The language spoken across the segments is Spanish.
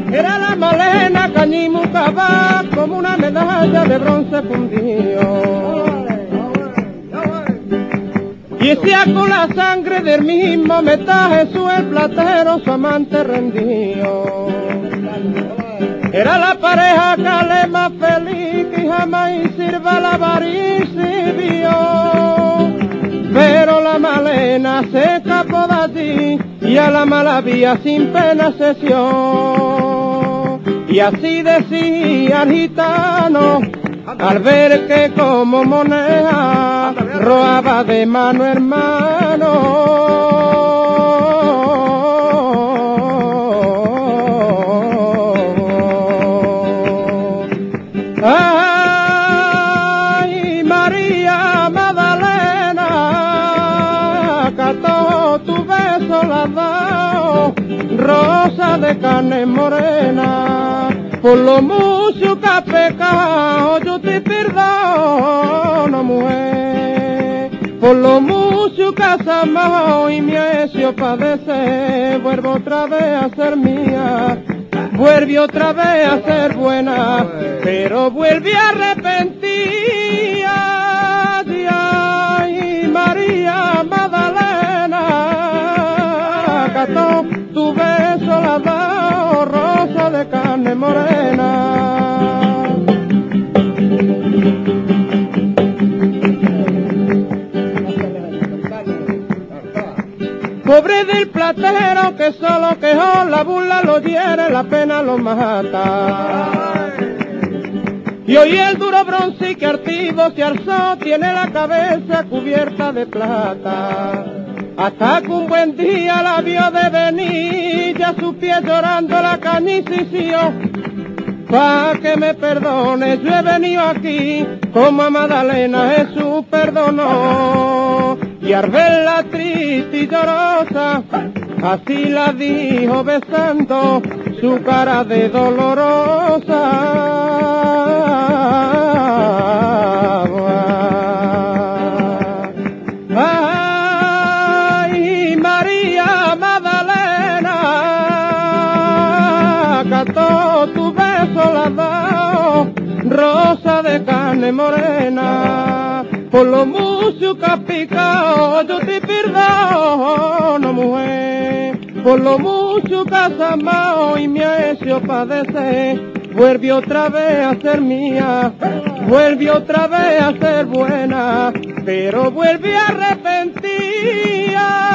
Era la Malena cañimucaba como una medalla de bronce fundido. Y sea con la sangre del mismo meta Jesús el platero, su amante rendido. Era la pareja que más feliz que jamás sirva la avaricia vio. Pero la Malena se escapó de allí y a la mala vía sin pena cesó. Y así decía el gitano al ver que como moneda robaba de mano hermano. Ay, María Magdalena, cató tu beso la dao, rosa de carne morena, por lo mucho que has pecado yo te perdono, mujer, por lo mucho que has amado y me has hecho padecer, vuelvo otra vez a ser mía. Vuelve otra vez a ser buena, pero vuelve a arrepentir. Ay, María Magdalena, cató tu beso la dao, rosa de carne morena. Pobre del platero que solo quejó, la burla lo hiere, la pena lo mata. Y hoy el duro bronce que artivo se alzó, tiene la cabeza cubierta de plata. Hasta que un buen día la vio de venir, ya sus pies llorando la canicició. Pa' que me perdone, yo he venido aquí, como a Magdalena Jesús perdonó. Y al verla triste y llorosa, así la dijo besando su cara de dolorosa. Ay, María Magdalena, cató tu beso la dao, rosa de carne morena, por lo mucho que has picado yo te perdono, mujer, por lo mucho que has amado y me has hecho padecer, vuelve otra vez a ser mía, vuelve otra vez a ser buena, pero vuelve a arrepentir.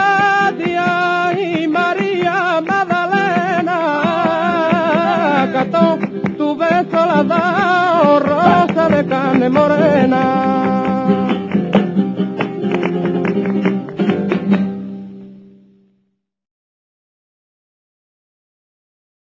Ay, María Magdalena, cató tu beso la dao, rosa de carne morena.